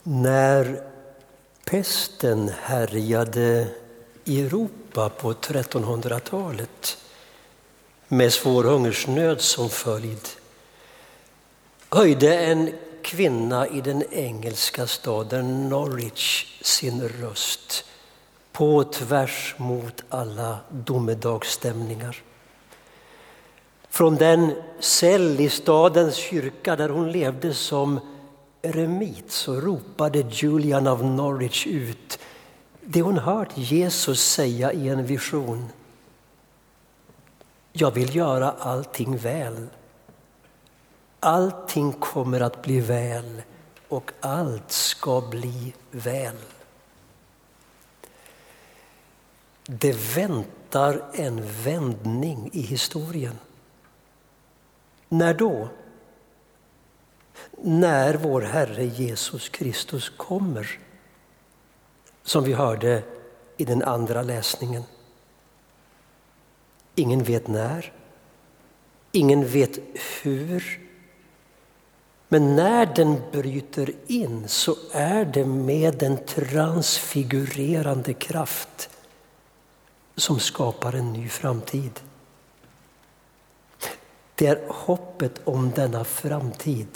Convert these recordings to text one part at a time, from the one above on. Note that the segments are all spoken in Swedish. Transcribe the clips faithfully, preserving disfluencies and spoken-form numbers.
När pesten härjade i Europa på trettonhundratalet med svår hungersnöd som följd, höjde en kvinna i den engelska staden Norwich sin röst på tvärs mot alla domedagsstämningar. Från den cell i stadens kyrka där hon levde som eremit så ropade Julian av Norwich ut det hon hört Jesus säga i en vision. Jag vill göra allting väl. Allting kommer att bli väl och allt ska bli väl. Det väntar en vändning i historien. När då? När vår Herre Jesus Kristus kommer, som vi hörde i den andra läsningen. Ingen vet när, ingen vet hur, men när den bryter in så är det med en transfigurerande kraft som skapar en ny framtid. Det är hoppet om denna framtid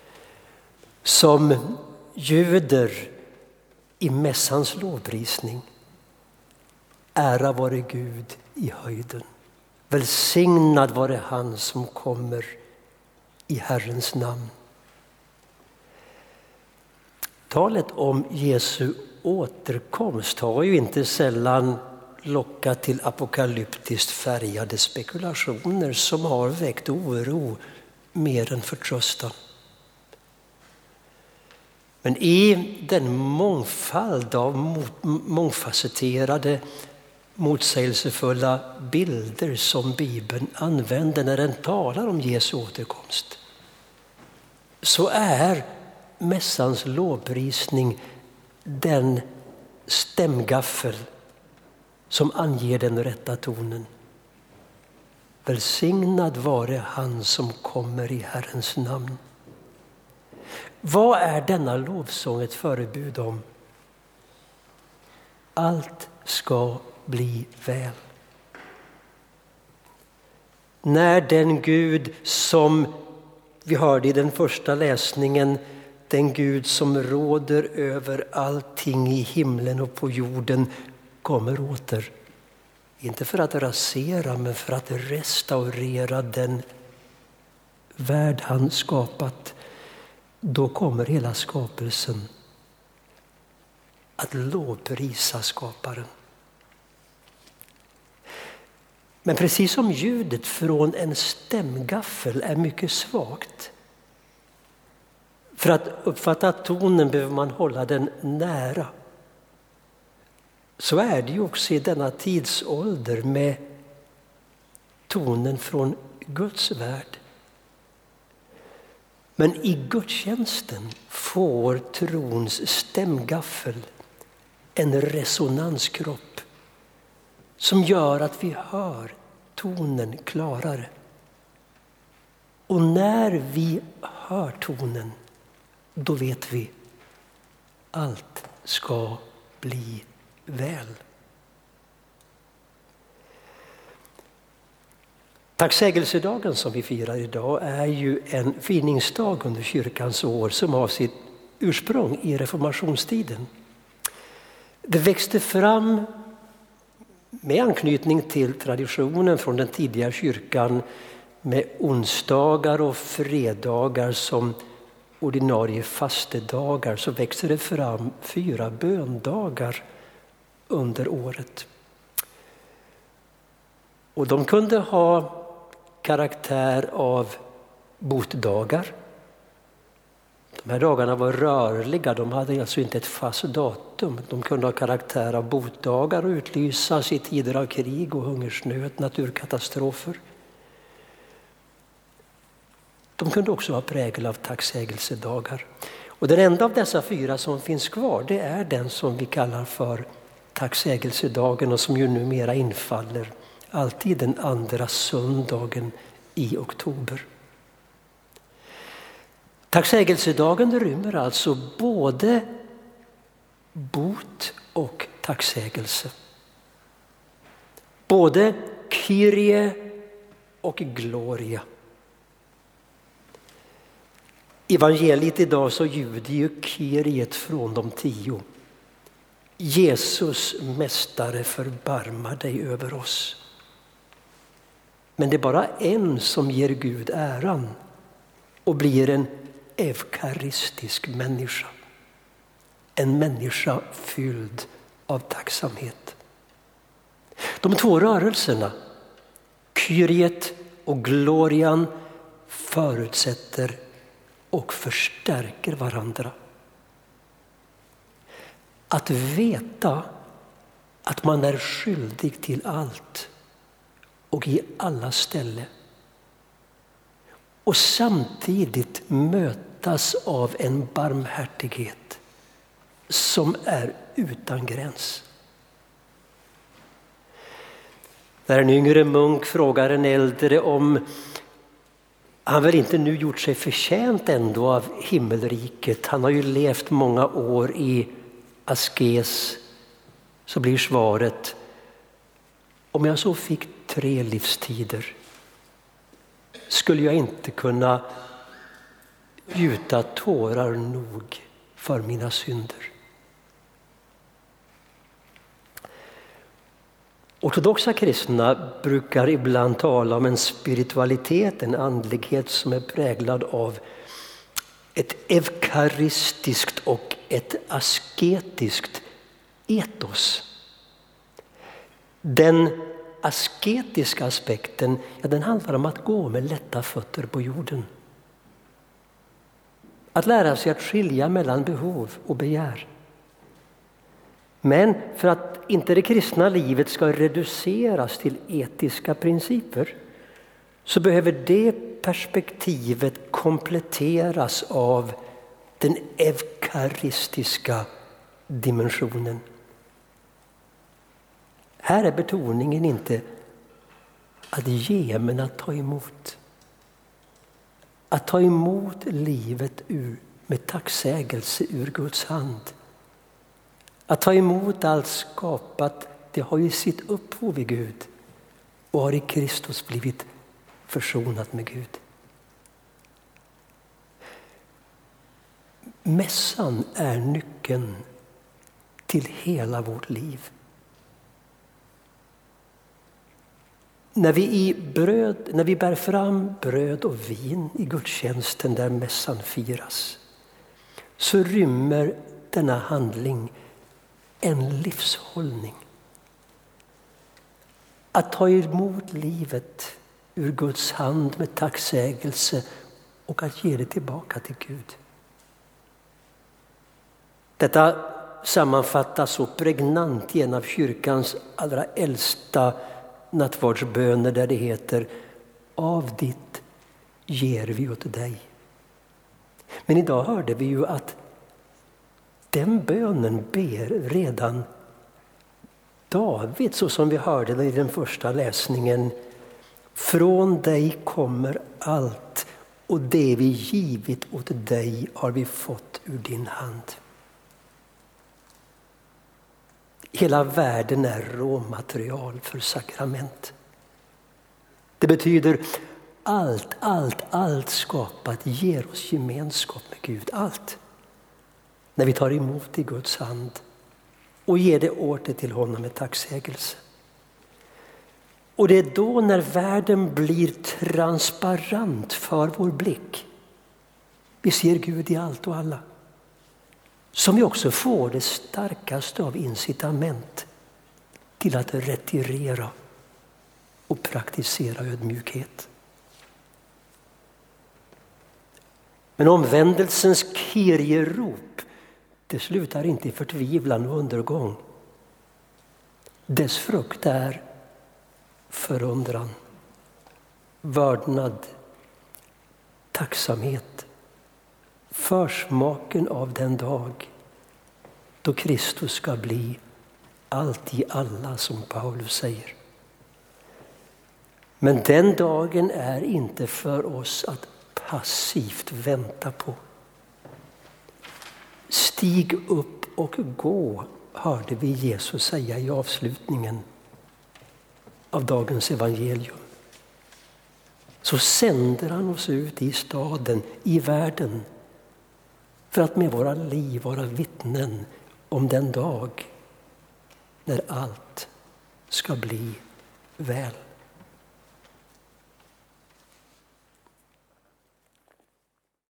som ljuder i mässans lovprisning. Ära vare Gud i höjden. Välsignad vare han som kommer i Herrens namn. Talet om Jesu återkomst har ju inte sällan lockat till apokalyptiskt färgade spekulationer som har väckt oro mer än förtröstan. Men i den mångfald av mångfacetterade, motsägelsefulla bilder som Bibeln använder när den talar om Jesu återkomst, så är mässans lovprisning den stämgaffel som anger den rätta tonen. Välsignad vare han som kommer i Herrens namn. Vad är denna lovsång ett förebud om? Allt ska bli väl. När den Gud som vi hörde i den första läsningen, den Gud som råder över allting i himlen och på jorden, kommer åter. Inte för att rasera, men för att restaurera den värld han skapat. Då kommer hela skapelsen att lovprisa skaparen. Men precis som ljudet från en stämgaffel är mycket svagt, för att uppfatta tonen behöver man hålla den nära. Så är det ju också i denna tidsålder med tonen från Guds värld. Men i gudstjänsten får trons stämgaffel en resonanskropp som gör att vi hör tonen klarare. Och när vi hör tonen, då vet vi allt ska bli väl. Tacksägelsedagen som vi firar idag är ju en firningsdag under kyrkans år som har sitt ursprung i reformationstiden. Det växte fram med anknytning till traditionen från den tidiga kyrkan med onsdagar och fredagar som ordinarie fastedagar, så växer det fram fyra böndagar under året. Och de kunde ha karaktär av botdagar. De här dagarna var rörliga, de hade alltså inte ett fast datum. De kunde ha karaktär av botdagar och utlysas i tider av krig och hungersnöd, naturkatastrofer. De kunde också ha prägel av tacksägelsedagar. Och den enda av dessa fyra som finns kvar, det är den som vi kallar för tacksägelsedagen och som ju numera infaller alltid den andra söndagen i oktober. Tacksägelsedagen rymmer alltså både bot och tacksägelse. Både Kyrie och Gloria. Evangeliet idag så ljuder ju Kyriet från de tio. Jesus, mästare, förbarma dig över oss. Men det är bara en som ger Gud äran och blir en eukaristisk människa. En människa fylld av tacksamhet. De två rörelserna, Kyriet och Glorian, förutsätter och förstärker varandra. Att veta att man är skyldig till allt och i alla ställen. Och samtidigt mötas av en barmhärtighet som är utan gräns. När en yngre munk frågar en äldre om han väl inte nu gjort sig förtjänt ändå av himmelriket. Han har ju levt många år i askes. Så blir svaret: om jag så fick tre livstider skulle jag inte kunna gjuta tårar nog för mina synder. Ortodoxa kristna brukar ibland tala om en spiritualitet, en andlighet som är präglad av ett eukaristiskt och ett asketiskt etos. Den asketiska aspekten, ja, den handlar om att gå med lätta fötter på jorden. Att lära sig att skilja mellan behov och begär. Men för att inte det kristna livet ska reduceras till etiska principer så behöver det perspektivet kompletteras av den eukaristiska dimensionen. Här är betoningen inte att ge men att ta emot. Att ta emot livet ur, med tacksägelse ur Guds hand. Att ta emot allt skapat, det har ju sitt upphov i Gud och har i Kristus blivit försonat med Gud. Mässan är nyckeln till hela vårt liv. När vi, i bröd, när vi bär fram bröd och vin i gudstjänsten där mässan firas så rymmer denna handling en livshållning. Att ta emot livet ur Guds hand med tacksägelse och att ge det tillbaka till Gud. Detta sammanfattas så pregnant i en av kyrkans allra äldsta nattvardsböner där det heter: av ditt ger vi åt dig. Men idag hörde vi ju att den bönen ber redan David, så som vi hörde det i den första läsningen. Från dig kommer allt och det vi givit åt dig har vi fått ur din hand. Hela världen är råmaterial för sakrament. Det betyder allt, allt, allt skapat ger oss gemenskap med Gud. Allt. När vi tar emot i Guds hand och ger det åter till honom med tacksägelse. Och det är då när världen blir transparent för vår blick. Vi ser Gud i allt och alla. Som vi också får det starkaste av incitament till att retirera och praktisera ödmjukhet. Men omvändelsens Kyrie-rop, det slutar inte i förtvivlan och undergång. Dess frukt är förundran, vördnad, tacksamhet, försmaken av den dag då Kristus ska bli allt i alla, som Paulus säger. Men den dagen är inte för oss att passivt vänta på. Stig upp och gå, hörde vi Jesus säga i avslutningen av dagens evangelium. Så sänder han oss ut i staden, i världen, för att med våra liv vara vittnen om den dag när allt ska bli väl.